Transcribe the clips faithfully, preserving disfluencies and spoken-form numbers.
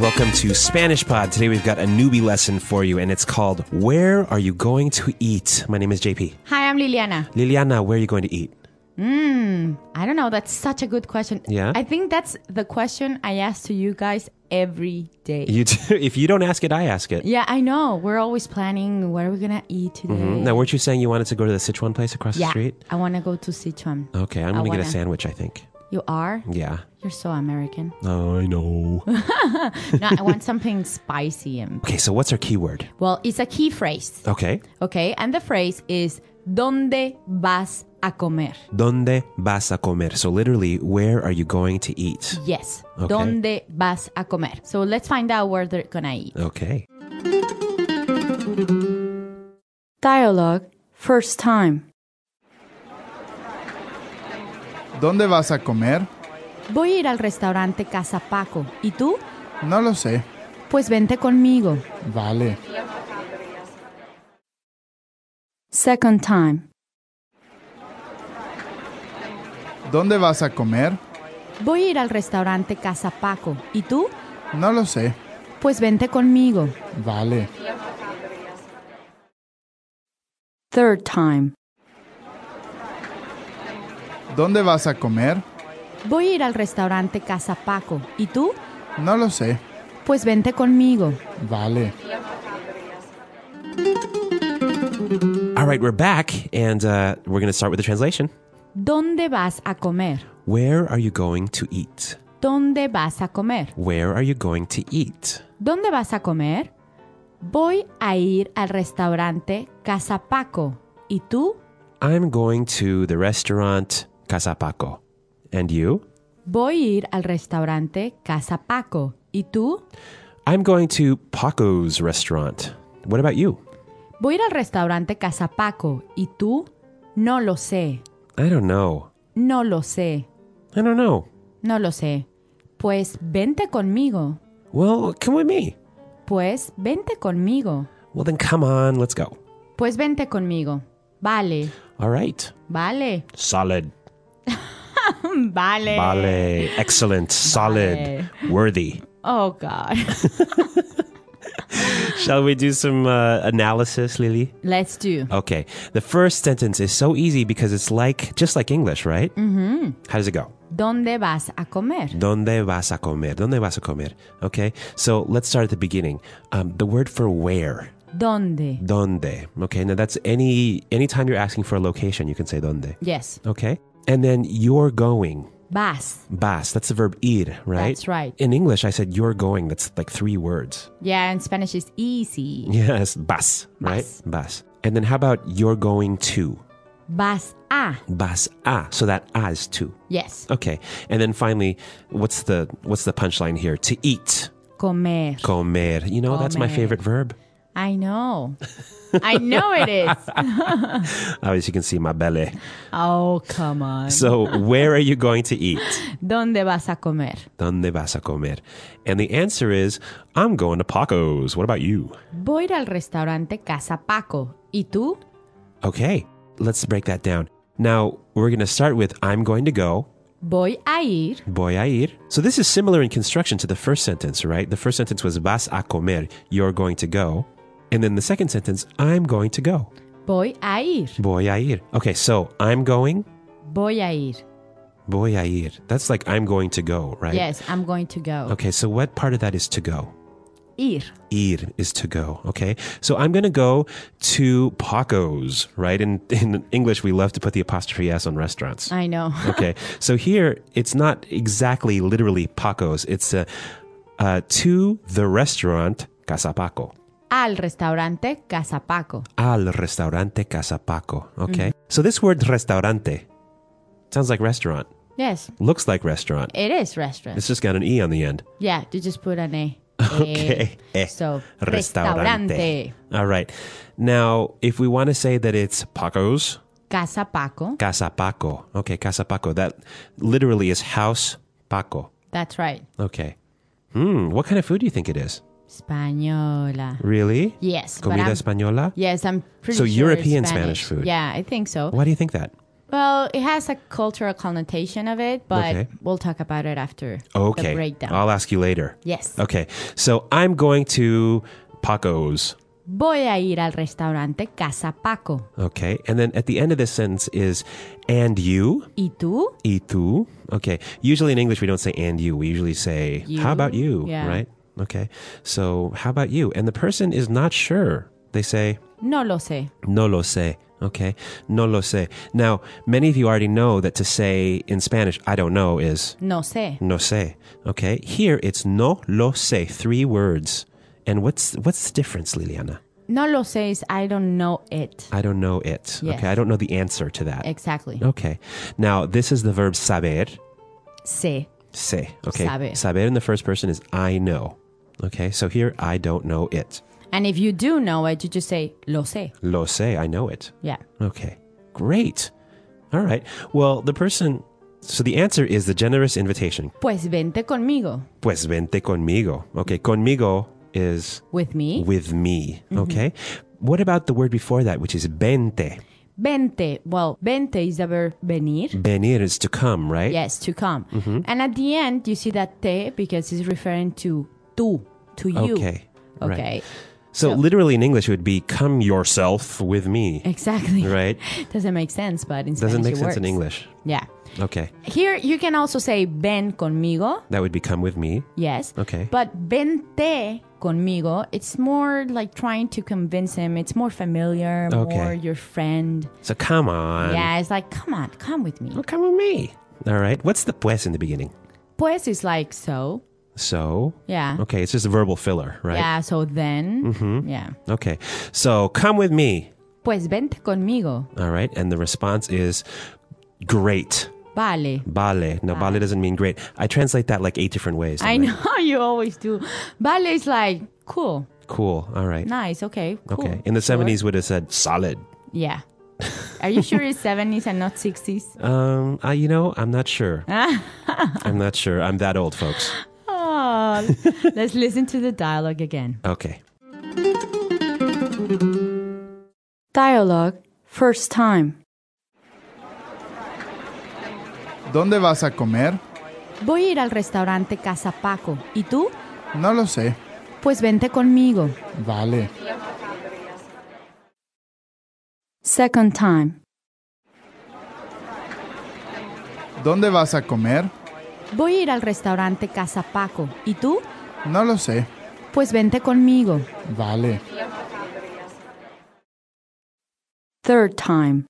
Welcome to Spanish Pod. Today we've got a newbie lesson for you, and it's called Where Are You Going to Eat? My name is J P. Hi, I'm Liliana. Liliana, where are you going to eat? Hmm, I don't know. That's such a good question. Yeah? I think that's the question I ask to you guys every day. You do, if you don't ask it, I ask it. Yeah, I know. We're always planning what are we going to eat today. Mm-hmm. Now, weren't you saying you wanted to go to the Sichuan place across yeah, the street? I want to go to Sichuan. Okay, I'm I going to get wanna... a sandwich, I think. You are? Yeah. You're so American. Oh, I know. No, I want something spicy. And... Okay, so what's our keyword? Well, it's a key phrase. Okay. Okay, and the phrase is ¿Dónde vas a comer? ¿Dónde vas a comer? So literally, where are you going to eat? Yes. Okay. ¿Dónde vas a comer? So let's find out where they're gonna eat. Okay. Dialogue, first time. ¿Dónde vas a comer? Voy a ir al restaurante Casa Paco. ¿Y tú? No lo sé. Pues vente conmigo. Vale. Second time. ¿Dónde vas a comer? Voy a ir al restaurante Casa Paco. ¿Y tú? No lo sé. Pues vente conmigo. Vale. Third time. ¿Dónde vas a comer? Voy a ir al restaurante Casa Paco. ¿Y tú? No lo sé. Pues vente conmigo. Vale. All right, we're back, and uh, we're going to start with the translation. ¿Dónde vas a comer? Where are you going to eat? ¿Dónde vas a comer? Where are you going to eat? ¿Dónde vas a comer? Voy a ir al restaurante Casa Paco. ¿Y tú? I'm going to the restaurant Casa Paco. And you? Voy a ir al restaurante Casa Paco. ¿Y tú? I'm going to Paco's restaurant. What about you? Voy a ir al restaurante Casa Paco. ¿Y tú? No lo sé. I don't know. No lo sé. I don't know. No lo sé. Pues vente conmigo. Well, come with me. Pues vente conmigo. Well, then come on, let's go. Pues vente conmigo. Vale. All right. Vale. Solid. Vale. Vale. Excellent. Solid. Worthy. Oh, God. Shall we do some uh, analysis, Lily? Let's do. Okay. The first sentence is so easy because it's like, just like English, right? Mm-hmm. How does it go? ¿Dónde vas a comer? ¿Dónde vas a comer? ¿Dónde vas a comer? Okay. So let's start at the beginning. Um, the word for where. ¿Dónde? ¿Dónde? Okay. Now that's any anytime you're asking for a location, you can say ¿dónde? Yes. Okay. And then you're going. Vas. Vas. That's the verb ir, right? That's right. In English, I said you're going. That's like three words. Yeah, in Spanish it's easy. Yes. Vas, right? Vas. Vas. And then how about you're going to? Vas a. Vas a. So that a is to. Yes. Okay. And then finally, what's the what's the punchline here? To eat. Comer. Comer. You know, that's my Comer. favorite verb. I know. I know it is. As you can see, my belly. Oh, come on. So where are you going to eat? ¿Dónde vas a comer? ¿Dónde vas a comer? And the answer is, I'm going to Paco's. What about you? Voy a ir al restaurante Casa Paco. ¿Y tú? Okay, let's break that down. Now, we're going to start with, I'm going to go. Voy a ir. Voy a ir. So this is similar in construction to the first sentence, right? The first sentence was, vas a comer. You're going to go. And then the second sentence, I'm going to go. Voy a ir. Voy a ir. Okay, so I'm going. Voy a ir. Voy a ir. That's like I'm going to go, right? Yes, I'm going to go. Okay, so what part of that is to go? Ir. Ir is to go, okay? So I'm going to go to Paco's, right? In, in English, we love to put the apostrophe S on restaurants. I know. Okay, so here, it's not exactly literally Paco's. It's uh, uh, to the restaurant Casa Paco. Al restaurante Casa Paco. Al restaurante Casa Paco, okay? Mm-hmm. So this word restaurante sounds like restaurant. Yes. Looks like restaurant. It is restaurant. It's just got an E on the end. Yeah, you just put an A. Okay. Eh. So, Restaurante. restaurante. All right. Now, if we want to say that it's Paco's. Casa Paco. Casa Paco. Okay, Casa Paco. That literally is house Paco. That's right. Okay. Hmm. What kind of food do you think it is? Española. Really? Yes. Comida but I'm, española? Yes, I'm pretty so sure European it's Spanish. Spanish food. Yeah, I think so. Why do you think that? Well, it has a cultural connotation of it, but Okay. we'll talk about it after Okay. the breakdown. I'll ask you later. Yes. Okay. So I'm going to Paco's. Voy a ir al restaurante Casa Paco. Okay. And then at the end of this sentence is, and you? ¿Y tú? Y tú? Okay. Usually in English, we don't say and you. We usually say, You? how about you? Yeah. Right? Okay. So how about you? And the person is not sure. They say, No lo sé. no lo sé. Okay. No lo sé. Now, many of you already know that to say in Spanish, I don't know is No sé. no sé. Okay. Here it's no lo sé. Three words. And what's what's the difference, Liliana? No lo sé is I don't know it. I don't know it. Yes. Okay. I don't know the answer to that. Exactly. Okay. Now, this is the verb saber. Sé. Sé. Okay. Saber. Saber in the first person is I know. Okay. So here, I don't know it. And if you do know it, you just say lo sé. Lo sé. I know it. Yeah. Okay. Great. All right. Well, the person. So the answer is the generous invitation. Pues vente conmigo. Pues vente conmigo. Okay. Conmigo is With me. with me. Okay. What about the word before that, which is vente? Vente. Well, vente is the verb venir. Venir is to come, right? Yes, to come. And at the end, you see that te because it's referring to tú, to you. Okay. Right. Okay. So, So- literally in English, it would be come yourself with me. Exactly. Right? Doesn't make sense, but in Doesn't Spanish make it sense in works. English. Yeah. Okay. Here you can also say ven conmigo. That would be come with me. Yes. Okay. But vente conmigo, it's more like trying to convince him. It's more familiar, Okay. more your friend. So come on. Yeah, it's like, come on, come with me. Well, come with me. All right. What's the pues in the beginning? Pues is like so. So. Yeah. Okay. It's just a verbal filler, right? Yeah, so then. Yeah. Okay. So come with me. Pues vente conmigo. All right. And the response is great. Vale. Vale. No, vale doesn't mean great. I translate that like eight different ways. I don't know you always do. Vale is like cool, Cool. All right. nice, okay, cool. Okay. In the Sure. seventies, would have said solid. Yeah. Are you sure it's seventies and not sixties? Um, uh, you know, I'm not sure. I'm not sure. I'm that old, folks. Oh, let's listen to the dialogue again. Okay. Dialogue, first time. ¿Dónde vas a comer? Voy a ir al restaurante Casa Paco. ¿Y tú? No lo sé. Pues vente conmigo. Vale. Second time. ¿Dónde vas a comer? Voy a ir al restaurante Casa Paco. ¿Y tú? No lo sé. Pues vente conmigo. Vale. Third time.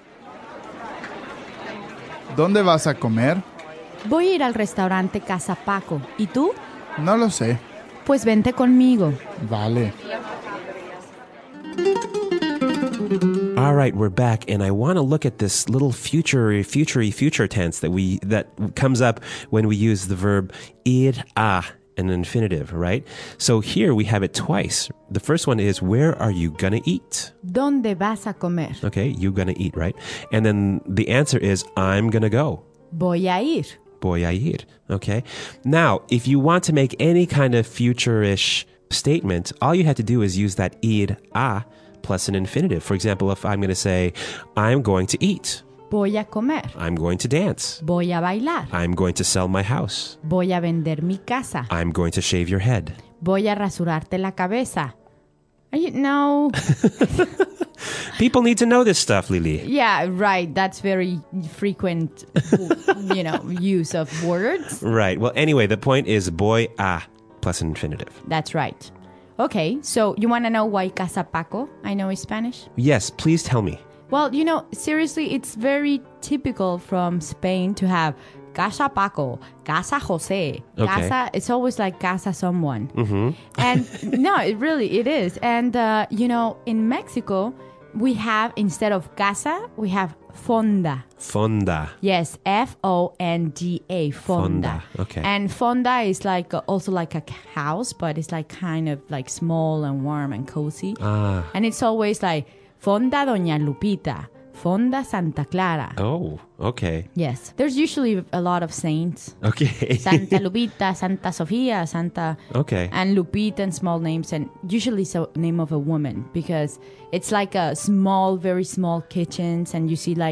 ¿Dónde vas a comer? Voy a ir al restaurante Casa Paco. ¿Y tú? No lo sé. Pues vente conmigo. Vale. All right, we're back, and I want to look at this little future, futurey, future tense that we that comes up when we use the verb ir a, an infinitive, right? So here we have it twice. The first one is, where are you gonna eat? ¿Dónde vas a comer? Okay, you gonna eat, right? And then the answer is, I'm gonna go. Voy a ir. Voy a ir. Okay. Now, if you want to make any kind of future-ish statement, all you have to do is use that ir a plus an infinitive. For example, if I'm going to say, I'm going to eat, Voy a comer. I'm going to dance, Voy a bailar. I'm going to sell my house, Voy a vender mi casa. I'm going to shave your head. Voy a rasurarte la cabeza. Are you, no. People need to know this stuff, Lily. Yeah, right. That's very frequent, you know, use of words. Right. Well, anyway, the point is voy a plus an infinitive. That's right. Okay, so you want to know why Casa Paco? I know is Spanish. Yes, please tell me. Well, you know, seriously, it's very typical from Spain to have Casa Paco, Casa Jose, Casa. It's always like Casa someone. Mm-hmm. And no, it really, it is. And, uh, you know, in Mexico, we have, instead of Casa, we have Fonda. Fonda. Yes, F O N D A, Fonda. Fonda, okay. And Fonda is like uh, also like a house, but it's like kind of like small and warm and cozy. Ah. And it's always like Fonda Doña Lupita, Fonda Santa Clara. Oh, okay. Yes. There's usually a lot of saints. Okay. Santa Lupita, Santa Sofia, Santa... Okay. And Lupita and small names, and usually it's a name of a woman because it's like a small, very small kitchens, and you see like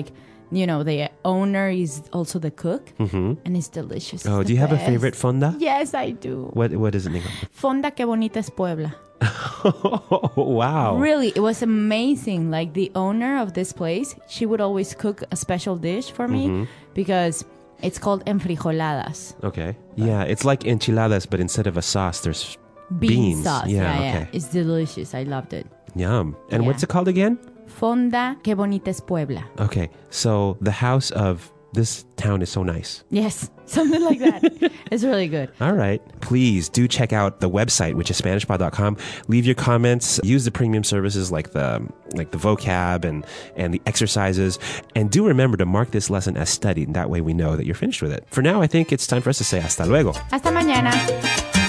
you know, the owner is also the cook, mm-hmm. and it's delicious. Oh, it's do you have best. a favorite fonda? Yes, I do. What What is it named? Fonda que bonita es Puebla. Oh, wow. Really, it was amazing. Like the owner of this place, she would always cook a special dish for me mm-hmm. because it's called enfrijoladas. Okay. Yeah, it's like enchiladas, but instead of a sauce, there's Bean beans. sauce. Yeah, Yeah, okay. yeah. It's delicious. I loved it. Yum. And Yeah. what's it called again? Fonda que bonita es Puebla. Okay, so the house of this town is so nice. Yes, something like that. It's really good. All right. Please do check out the website, which is Spanish Pod dot com. Leave your comments. Use the premium services like the like the vocab and, and the exercises. And do remember to mark this lesson as studied. And that way we know that you're finished with it. For now, I think it's time for us to say hasta luego. Hasta mañana.